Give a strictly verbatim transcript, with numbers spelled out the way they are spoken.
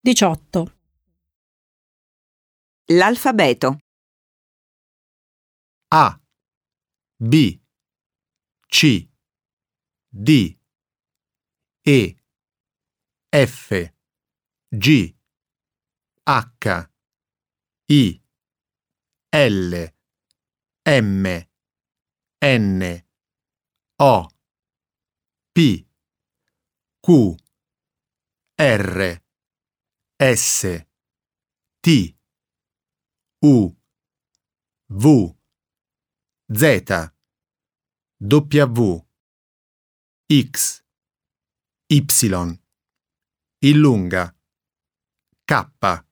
diciotto. L'alfabeto. A, B, C, D, E, F, G, H, I, L, M, N, O, P, Q, R, S, T, U, V, Z, W, X, Y, Illunga, K,